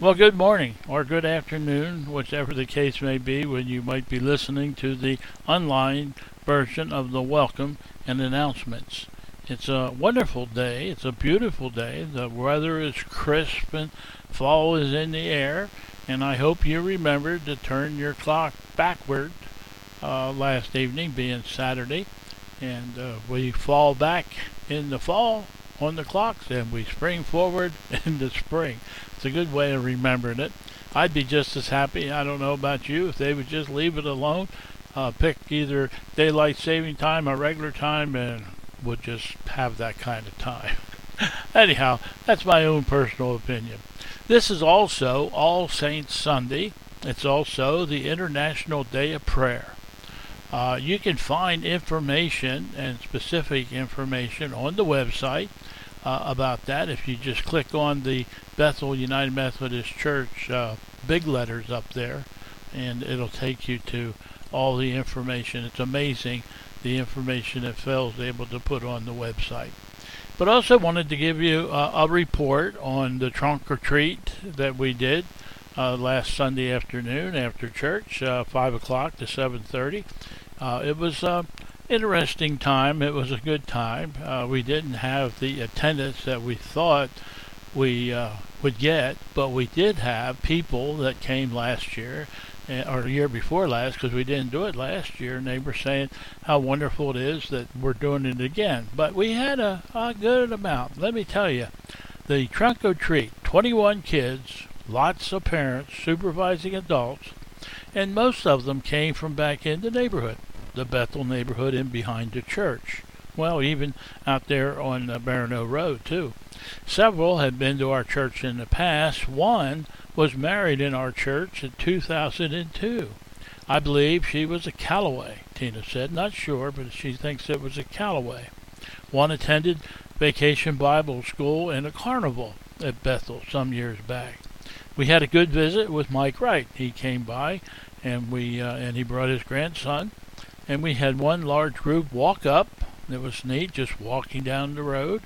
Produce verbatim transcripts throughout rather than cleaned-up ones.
Well, good morning or good afternoon, whichever the case may be, when you might be listening to the online version of the welcome and announcements. It's a wonderful day. It's a beautiful day. The weather is crisp and fall is in the air. And I hope you remembered to turn your clock backward uh, last evening, being Saturday. And uh, we fall back in the fall on the clocks and we spring forward in the spring. It's a good way of remembering it. I'd be just as happy, I don't know about you, if they would just leave it alone, uh, pick either daylight saving time or regular time, and would just have that kind of time. Anyhow, that's my own personal opinion. This is also All Saints Sunday. It's also the International Day of Prayer. Uh, you can find information and specific information on the website uh, about that if you just click on the Bethel United Methodist Church uh, big letters up there, and it'll take you to all the information. It's amazing the information that Phil's able to put on the website. But also wanted to give you uh, a report on the trunk or treat that we did uh, last Sunday afternoon after church, uh, five o'clock to seven thirty. Uh, it was an interesting time. It was a good time. Uh, we didn't have the attendance that we thought we uh, would get, but we did have people that came last year or the year before last, because we didn't do it last year, and they were saying how wonderful it is that we're doing it again. But we had a, a good amount. Let me tell you, the trunk or treat, twenty-one kids, lots of parents, supervising adults, and most of them came from back in the neighborhood, the Bethel neighborhood in behind the church. Well, even out there on uh, Barano Road, too. Several had been to our church in the past. One was married in our church in two thousand two. I believe she was a Callaway, Tina said. Not sure, but she thinks it was a Callaway. One attended Vacation Bible School and a carnival at Bethel some years back. We had a good visit with Mike Wright. He came by, and we uh, and he brought his grandson. And we had one large group walk up. It was neat, just walking down the road.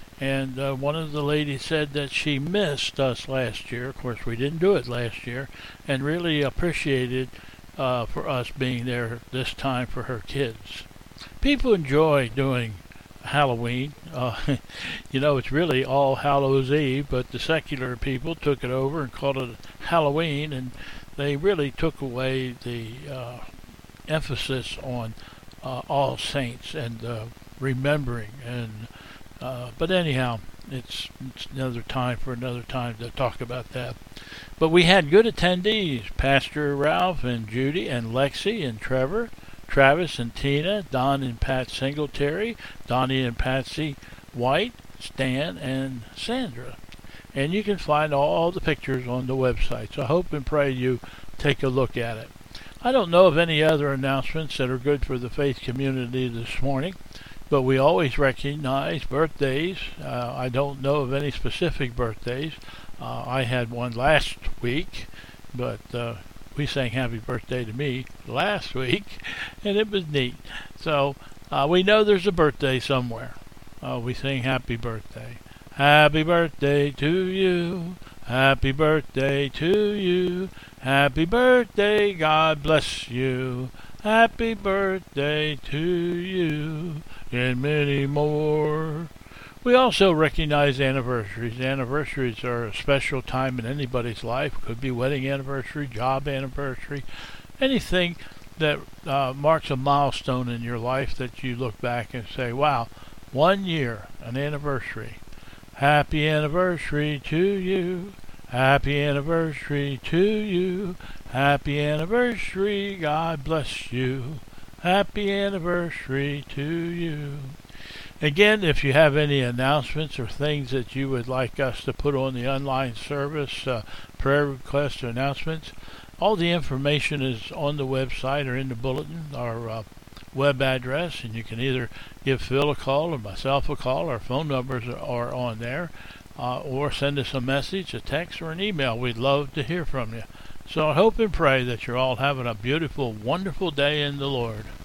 And uh, one of the ladies said that she missed us last year. Of course, we didn't do it last year, and really appreciated uh, for us being there this time for her kids. People enjoy doing Halloween. Uh, you know, it's really All Hallows Eve, but the secular people took it over and called it Halloween, and they really took away the uh, emphasis on uh, All Saints and uh, remembering. And uh, but anyhow, it's, it's another time for another time to talk about that. But we had good attendees: Pastor Ralph and Judy and Lexi and Trevor, Travis and Tina, Don and Pat Singletary, Donnie and Patsy White, Stan and Sandra. And you can find all the pictures on the website. So I hope and pray you take a look at it. I don't know of any other announcements that are good for the faith community this morning, but we always recognize birthdays. Uh, I don't know of any specific birthdays. Uh, I had one last week, but uh, we sang happy birthday to me last week, and it was neat. So uh, we know there's a birthday somewhere. Uh, we sing happy birthday. Happy birthday to you. Happy birthday to you. Happy birthday, God bless you. Happy birthday to you, and many more. We also recognize anniversaries. Anniversaries are a special time in anybody's life. Could be wedding anniversary, job anniversary, anything that uh, marks a milestone in your life that you look back and say, wow, one year, an anniversary. Happy anniversary to you. Happy anniversary to you. Happy anniversary, God bless you. Happy anniversary to you. Again, if you have any announcements or things that you would like us to put on the online service, uh, prayer requests or announcements, all the information is on the website or in the bulletin, our uh, web address, and you can either give Phil a call or myself a call. Our phone numbers are, are on there, uh, or send us a message, a text, or an email. We'd love to hear from you. So I hope and pray that you're all having a beautiful, wonderful day in the Lord.